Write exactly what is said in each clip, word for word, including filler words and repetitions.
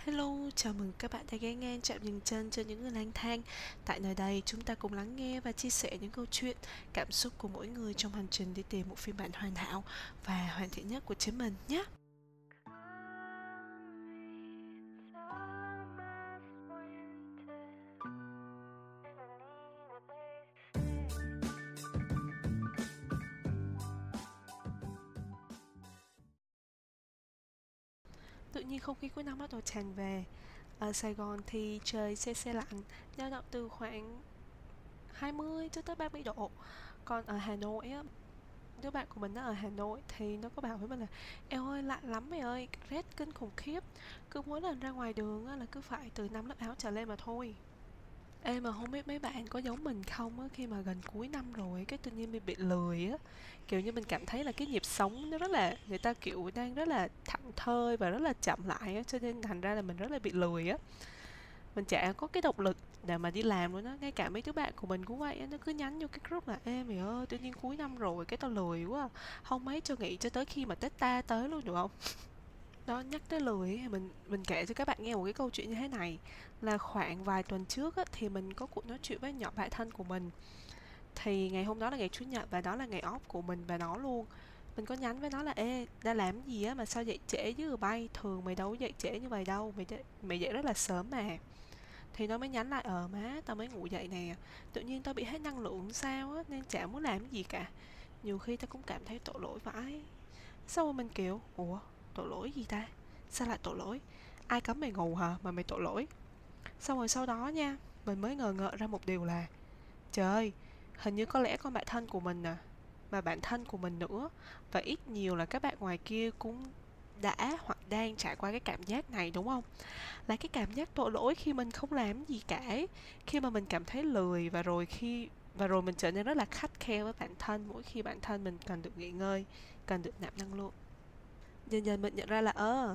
Hello, chào mừng các bạn đã ghé ngang trạm dừng chân cho những người lang thang. Tại nơi đây, chúng ta cùng lắng nghe và chia sẻ những câu chuyện, cảm xúc của mỗi người trong hành trình đi tìm một phiên bản hoàn hảo và hoàn thiện nhất của chính mình nhé. Tự nhiên không khí cuối năm bắt đầu tràn về. Ở Sài Gòn thì trời se se lạnh, dao động từ khoảng hai mươi cho tới ba mươi độ. Còn ở Hà Nội á, đứa bạn của mình nó ở Hà Nội thì nó có bảo với mình là eo ơi lạnh lắm mày ơi, rét kinh khủng khiếp, cứ mỗi lần ra ngoài đường á, là cứ phải từ năm lớp áo trở lên mà thôi. Ê mà không biết mấy bạn có giống mình không á, khi mà gần cuối năm rồi cái tự nhiên mình bị lười á, kiểu như mình cảm thấy là cái nhịp sống nó rất là, người ta kiểu đang rất là thảnh thơi và rất là chậm lại á, cho nên thành ra là mình rất là bị lười á. Mình chả có cái động lực để mà đi làm luôn á, ngay cả mấy đứa bạn của mình cũng vậy á, nó cứ nhắn vô cái group là ê mày ơi tự nhiên cuối năm rồi cái tao lười quá à. Không mấy cho nghỉ cho tới khi mà Tết ta tới luôn được không. Đó, nhắc tới lười ấy, mình mình kể cho các bạn nghe một cái câu chuyện như thế này. Là khoảng vài tuần trước á, thì mình có cuộc nói chuyện với nhỏ bạn thân của mình. Thì ngày hôm đó là ngày chủ nhật và đó là ngày off của mình và nó luôn. Mình có nhắn với nó là ê đã làm gì á mà sao dậy trễ chứ bay, thường mày đâu có dậy trễ như vậy đâu, mày dậy, mày dậy rất là sớm mà. Thì nó mới nhắn lại ờ má tao mới ngủ dậy nè, tự nhiên tao bị hết năng lượng sao á nên chả muốn làm gì cả, nhiều khi tao cũng cảm thấy tội lỗi vãi. Xong rồi mình kiểu ủa tội lỗi gì ta, sao lại tội lỗi, ai cấm mày ngủ hả mà mày tội lỗi. Xong rồi sau đó nha, mình mới ngờ ngợ ra một điều là trời ơi, hình như có lẽ con bạn thân của mình à, mà bạn thân của mình nữa, và ít nhiều là các bạn ngoài kia cũng đã hoặc đang trải qua cái cảm giác này đúng không, là cái cảm giác tội lỗi khi mình không làm gì cả, khi mà mình cảm thấy lười và rồi khi và rồi mình trở nên rất là khắt khe với bản thân mỗi khi bản thân mình cần được nghỉ ngơi, cần được nạp năng lượng. Dần dần mình nhận ra là ơ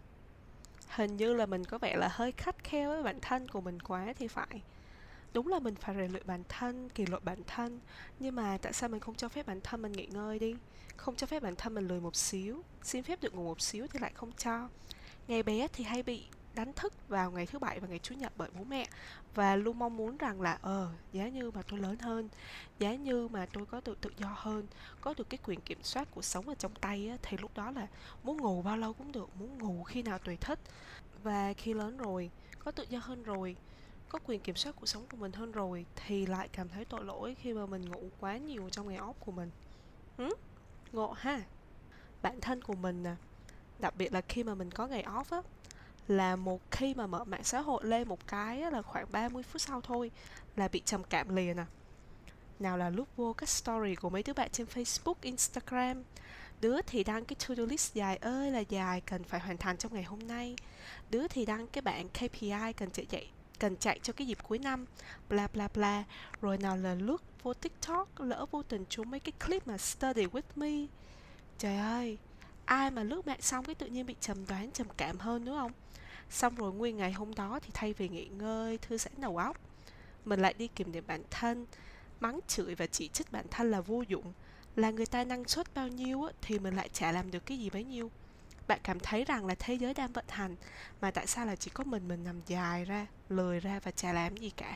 hình như là mình có vẻ là hơi khắt khe với bản thân của mình quá thì phải. Đúng là mình phải rèn luyện bản thân, kỷ luật bản thân, nhưng mà tại sao mình không cho phép bản thân mình nghỉ ngơi đi, không cho phép bản thân mình lười một xíu, xin phép được ngủ một xíu thì lại không cho. Ngày bé thì hay bị đánh thức vào ngày thứ bảy và ngày chủ nhật bởi bố mẹ, và luôn mong muốn rằng là ờ giá như mà tôi lớn hơn, giá như mà tôi có được tự do hơn, có được cái quyền kiểm soát cuộc sống ở trong tay á, thì lúc đó là muốn ngủ bao lâu cũng được, muốn ngủ khi nào tùy thích. Và khi lớn rồi, có tự do hơn rồi, có quyền kiểm soát cuộc sống của mình hơn rồi, thì lại cảm thấy tội lỗi khi mà mình ngủ quá nhiều trong ngày off của mình. Hử? Ngộ ha. Bản thân của mình nè, đặc biệt là khi mà mình có ngày off á, là một khi mà mở mạng xã hội lên một cái á, là khoảng ba mươi phút sau thôi là bị trầm cảm liền à. Nào là lúc vô các story của mấy đứa bạn trên Facebook, Instagram, đứa thì đăng cái to-do list dài ơi là dài cần phải hoàn thành trong ngày hôm nay, đứa thì đăng cái bảng ca pê i cần chạy chạy cần chạy cho cái dịp cuối năm, bla bla bla. Rồi nào là lướt vô TikTok, lỡ vô tình trúng mấy cái clip mà study with me. Trời ơi, ai mà lướt mạng xong cái tự nhiên bị trầm đoán trầm cảm hơn đúng không. Xong rồi nguyên ngày hôm đó thì thay vì nghỉ ngơi thư giãn đầu óc, mình lại đi kiểm điểm bản thân, mắng chửi và chỉ trích bản thân là vô dụng, là người ta năng suất bao nhiêu á, thì mình lại chả làm được cái gì bấy nhiêu. Bạn cảm thấy rằng là thế giới đang vận hành, mà tại sao là chỉ có mình mình nằm dài ra, lười ra và chả làm gì cả.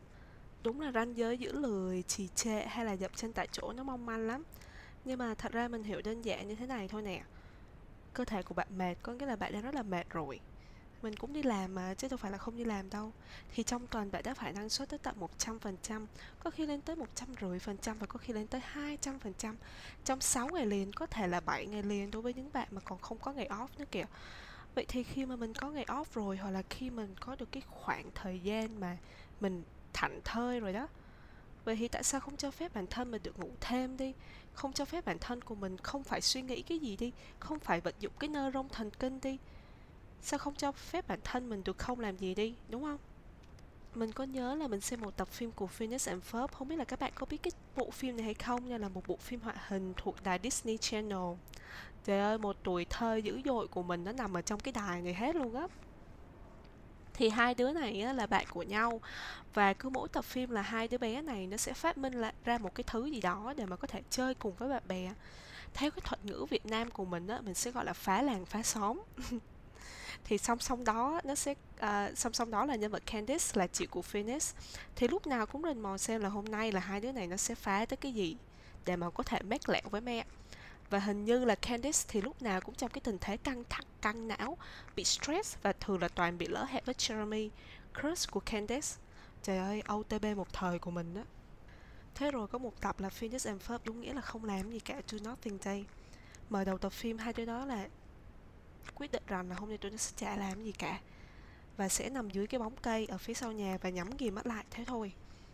Đúng là ranh giới giữa lười, trì trệ hay là dậm chân tại chỗ nó mong manh lắm. Nhưng mà thật ra mình hiểu đơn giản như thế này thôi nè. Cơ thể của bạn mệt có nghĩa là bạn đang rất là mệt rồi. Mình cũng đi làm mà, chứ đâu phải là không đi làm đâu. Thì trong tuần bạn đã phải năng suất tới tận một trăm phần trăm, có khi lên tới một trăm rưỡi phần trăm và có khi lên tới hai trăm phần trăm. Trong sáu ngày liền, có thể là bảy ngày liền đối với những bạn mà còn không có ngày off nữa kìa. Vậy thì khi mà mình có ngày off rồi, hoặc là khi mình có được cái khoảng thời gian mà mình thảnh thơi rồi đó, vậy thì tại sao không cho phép bản thân mình được ngủ thêm đi, không cho phép bản thân của mình không phải suy nghĩ cái gì đi, không phải vận dụng cái nơ rong thần kinh đi, sao không cho phép bản thân mình được không làm gì đi, đúng không? Mình có nhớ là mình xem một tập phim của Phineas and Ferb, không biết là các bạn có biết cái bộ phim này hay không, nha, là một bộ phim hoạt hình thuộc đài Disney Channel. Trời ơi, một tuổi thơ dữ dội của mình nó nằm ở trong cái đài này hết luôn á. Thì hai đứa này á, là bạn của nhau, và cứ mỗi tập phim là hai đứa bé này nó sẽ phát minh lại ra một cái thứ gì đó để mà có thể chơi cùng với bạn bè. Theo cái thuật ngữ Việt Nam của mình á, mình sẽ gọi là phá làng phá xóm. Thì song song đó nó sẽ uh, song song đó là nhân vật Candice là chị của Phoenix, thì lúc nào cũng rình mò xem là hôm nay là hai đứa này nó sẽ phá tới cái gì để mà có thể mét lẹo với mẹ. Và hình như là Candice thì lúc nào cũng trong cái tình thế căng thẳng, căng não, bị stress, và thường là toàn bị lỡ hẹn với Jeremy, crush của Candice. Trời ơi, o tê pê một thời của mình á. Thế rồi có một tập là Phineas and Ferb đúng nghĩa là không làm gì cả, do nothing day. Mở đầu tập phim hai đứa đó là quyết định rằng là hôm nay tụi nó sẽ chả làm gì cả, và sẽ nằm dưới cái bóng cây ở phía sau nhà và nhắm nghiền mắt lại, thế thôi.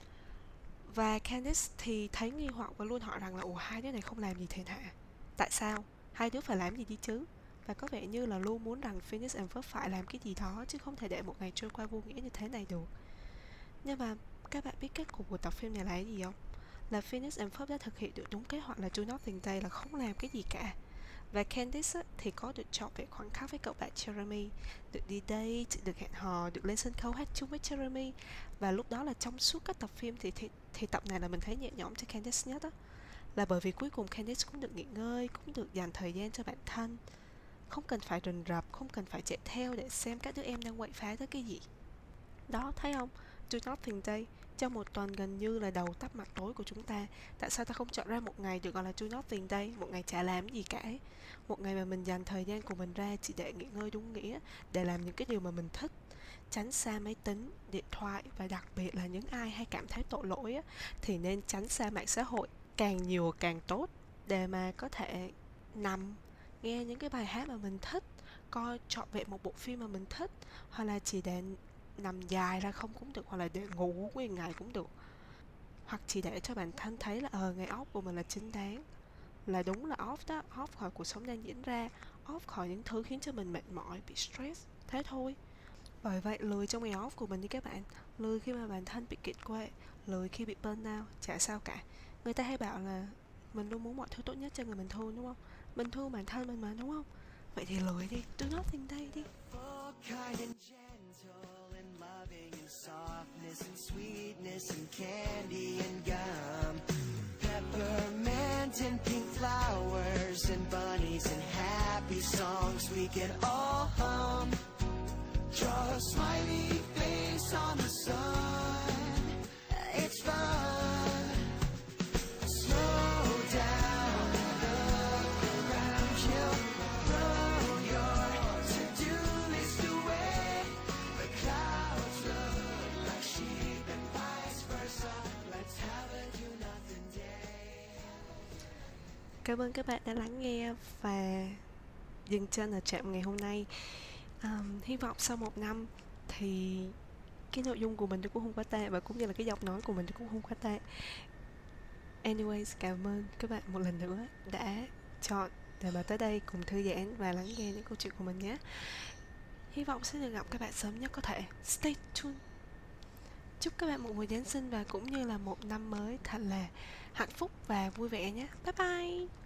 Và Candice thì thấy nghi hoặc và luôn hỏi rằng là ủa hai đứa này không làm gì thế hả? Tại sao? Hai đứa phải làm gì đi chứ? Và có vẻ như là luôn muốn rằng Phineas and Ferb phải làm cái gì đó, chứ không thể để một ngày trôi qua vô nghĩa như thế này được. Nhưng mà các bạn biết kết cục của tập phim này là cái gì không? Là Phineas and Ferb đã thực hiện được đúng kế hoạch là do nothing day, là không làm cái gì cả. Và Candice á, thì có được trọn vẹn khoảnh khắc với cậu bạn Jeremy, được đi date, được hẹn hò, được lên sân khấu hát chung với Jeremy. Và lúc đó là trong suốt các tập phim thì, thì, thì tập này là mình thấy nhẹ nhõm cho Candice nhất á. Là bởi vì cuối cùng Candice cũng được nghỉ ngơi, cũng được dành thời gian cho bản thân, không cần phải rình rập, không cần phải chạy theo để xem các đứa em đang quậy phá tới cái gì. Đó, thấy không? Do nothing day, trong một tuần gần như là đầu tắt mặt tối của chúng ta, tại sao ta không chọn ra một ngày được gọi là do nothing day, một ngày chả làm gì cả, một ngày mà mình dành thời gian của mình ra chỉ để nghỉ ngơi đúng nghĩa, để làm những cái điều mà mình thích, tránh xa máy tính, điện thoại, và đặc biệt là những ai hay cảm thấy tội lỗi á, thì nên tránh xa mạng xã hội, càng nhiều càng tốt, để mà có thể nằm nghe những cái bài hát mà mình thích, coi trọn vẹn một bộ phim mà mình thích, hoặc là chỉ để nằm dài ra không cũng được, hoặc là để ngủ nguyên ngày cũng được, hoặc chỉ để cho bản thân thấy là ờ ngày off của mình là chính đáng, là đúng là off đó, off khỏi cuộc sống đang diễn ra, off khỏi những thứ khiến cho mình mệt mỏi, bị stress, thế thôi. Bởi vậy lười trong ngày off của mình đi các bạn, lười khi mà bản thân bị kiệt quệ, lười khi bị burnout, chả sao cả. Người ta hay bảo là mình luôn muốn mọi thứ tốt nhất cho người mình thương, đúng không? Mình thương bản thân mình mà, đúng không? Vậy thì lười đi, do nothing day đi. Softness and sweetness and candy and gum, peppermint and pink flowers and bunnies and happy songs we can all hum. Draw a smiley face on the sun, it's fun. Slow down and look around you, throw your to-do list away. The clouds look like sheep and vice versa. Let's have a do nothing day. Cảm ơn các bạn đã lắng nghe và dừng chân ở trạm ngày hôm nay. Um, hy vọng sau một năm thì cái nội dung của mình cũng không quá tệ, và cũng như là cái giọng nói của mình cũng không quá tệ. Anyways, cảm ơn các bạn một lần nữa đã chọn để mà tới đây cùng thư giãn và lắng nghe những câu chuyện của mình nhé. Hy vọng sẽ được gặp các bạn sớm nhất có thể. Stay tuned. Chúc các bạn một mùa Giáng sinh và cũng như là một năm mới thật là hạnh phúc và vui vẻ nhé. Bye bye.